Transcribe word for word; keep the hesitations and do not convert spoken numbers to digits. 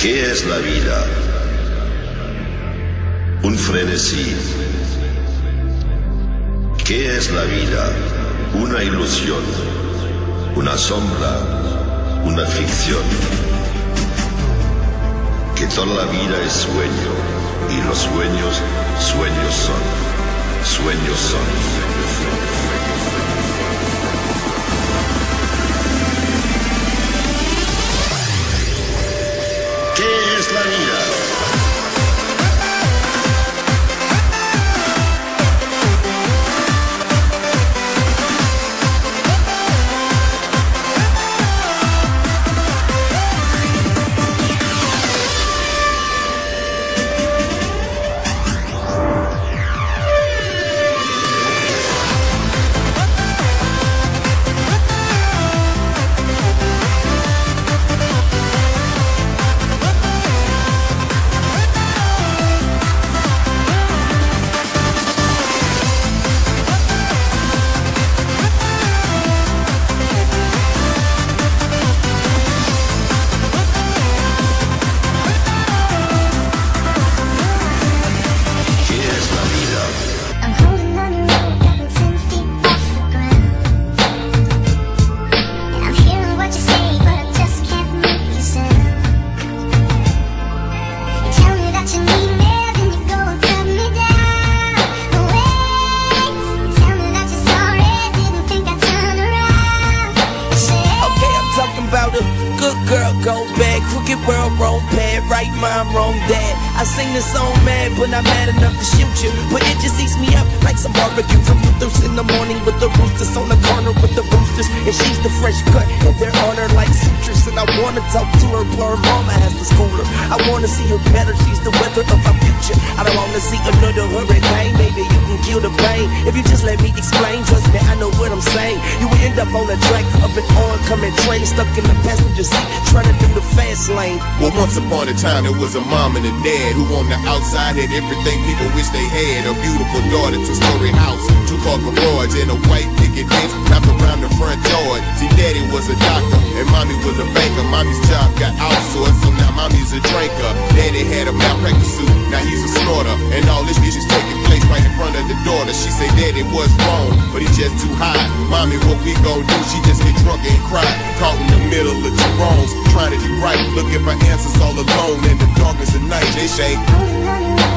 ¿Qué es la vida? Un frenesí. ¿Qué es la vida? Una ilusión, una sombra, una ficción. Que toda la vida es sueño, y los sueños, sueños son, sueños son. ¿Qué es la vida? I sing this song mad, but not mad enough to shoot you. But it just eats me up like some barbecue from Luther's in the morning with the roosters on the corner with the roosters. And she's the fresh cut, and they're on her like sutures. And I wanna talk to her, but her mama has to school her. I wanna see her better, she's the weather of our future. I don't wanna see another hurricane, baby, you can kill the pain. If you just let me explain, trust me, I know what I'm saying. You will end up on the track of an oncoming train, stuck in the passenger seat, trying to do the fast lane. Well, once upon a time, there was a mom and a dad who on the outside had everything people wish they had. A beautiful daughter, two-story house, two-car garage, and a white picket fence wrapped around the front yard. See, daddy was a doctor, and mommy was a banker. Mommy's job got outsourced, so now mommy's a drinker. Daddy had a malpractice suit, now he's a snorter. And all this shit is taking place right in front of the daughter. She say daddy was wrong, but he's just too high. Mommy, what we gon' do? She just get drunk and cry. Caught in the middle of two wrongs, trying to do right, looking for answers all alone in the darkness of night. They say